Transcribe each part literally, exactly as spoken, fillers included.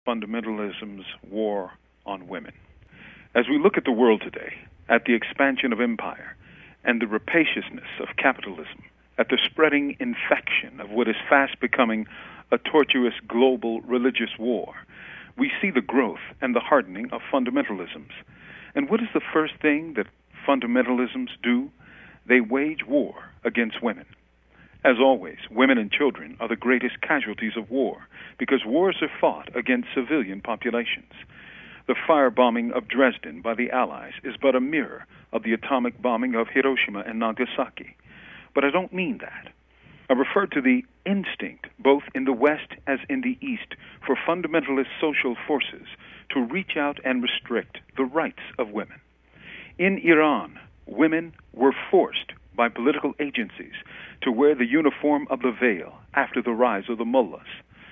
fundamentalism's war on women. As we look at the world today, at the expansion of empire and the rapaciousness of capitalism, at the spreading infection of what is fast becoming a tortuous global religious war, we see the growth and the hardening of fundamentalisms. And what is the first thing that fundamentalisms do? They wage war against women. As always, women and children are the greatest casualties of war because wars are fought against civilian populations. The firebombing of Dresden by the Allies is but a mirror of the atomic bombing of Hiroshima and Nagasaki. But I don't mean that. I refer to the instinct, both in the West as in the East, for fundamentalist social forces to reach out and restrict the rights of women. In Iran, women were forced by political agencies to wear the uniform of the veil after the rise of the mullahs.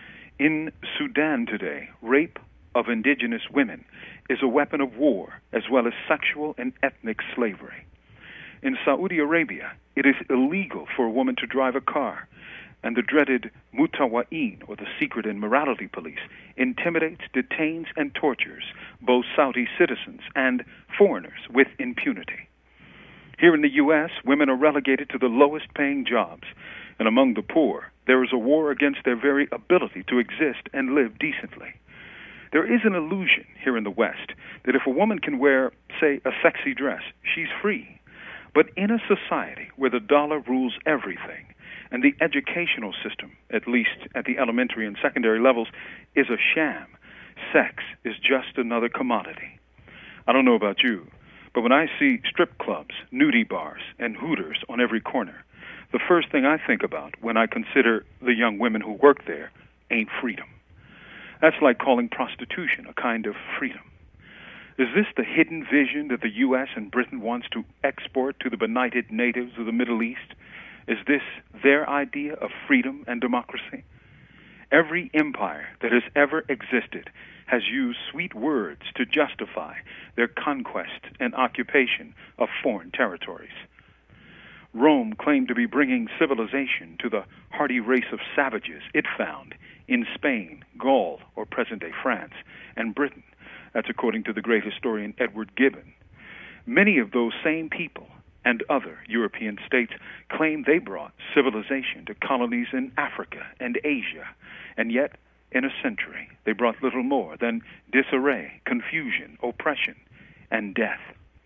In Sudan today, rape of indigenous women is a weapon of war as well as sexual and ethnic slavery. In Saudi Arabia, it is illegal for a woman to drive a car, and the dreaded Mutawa'in, or the secret and morality police, intimidates, detains, and tortures both Saudi citizens and foreigners with impunity. Here in the U S, women are relegated to the lowest paying jobs, and among the poor, there is a war against their very ability to exist and live decently. There is an illusion here in the West that if a woman can wear, say, a sexy dress, she's free. But in a society where the dollar rules everything, and the educational system, at least at the elementary and secondary levels, is a sham, sex is just another commodity. I don't know about you, but when I see strip clubs, nudie bars, and Hooters on every corner, the first thing I think about when I consider the young women who work there ain't freedom. That's like calling prostitution a kind of freedom. Is this the hidden vision that the U S and Britain wants to export to the benighted natives of the Middle East? Is this their idea of freedom and democracy? Every empire that has ever existed has used sweet words to justify their conquest and occupation of foreign territories. Rome claimed to be bringing civilization to the hardy race of savages it found in Spain, Gaul, or present-day France, and Britain. That's according to the great historian Edward Gibbon. Many of those same people and other European states claim they brought civilization to colonies in Africa and Asia, and yet, in a century, they brought little more than disarray, confusion, oppression, and death.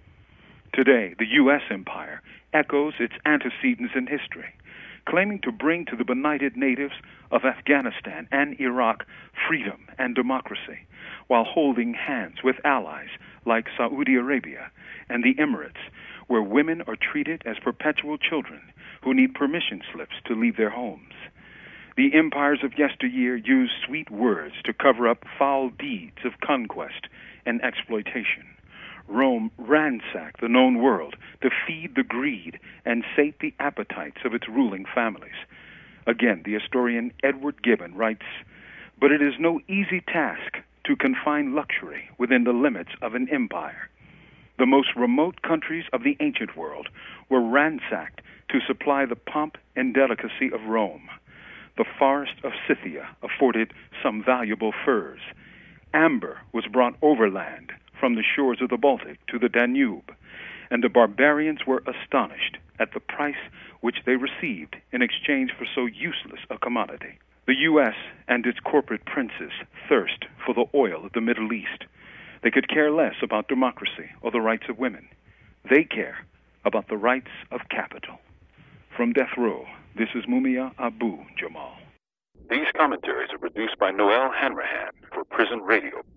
Today, the U S empire echoes its antecedents in history, claiming to bring to the benighted natives of Afghanistan and Iraq freedom and democracy, while holding hands with allies like Saudi Arabia and the Emirates, where women are treated as perpetual children who need permission slips to leave their homes. The empires of yesteryear used sweet words to cover up foul deeds of conquest and exploitation. Rome ransacked the known world to feed the greed and sate the appetites of its ruling families. Again, the historian Edward Gibbon writes, "But it is no easy task to confine luxury within the limits of an empire. The most remote countries of the ancient world were ransacked to supply the pomp and delicacy of Rome. The forest of Scythia afforded some valuable furs. Amber was brought overland from the shores of the Baltic to the Danube, and the barbarians were astonished at the price which they received in exchange for so useless a commodity. The U S and its corporate princes thirst for the oil of the Middle East. They could care less about democracy or the rights of women. They care about the rights of capital." From Death Row, this is Mumia Abu Jamal. These commentaries are produced by Noel Hanrahan for Prison Radio.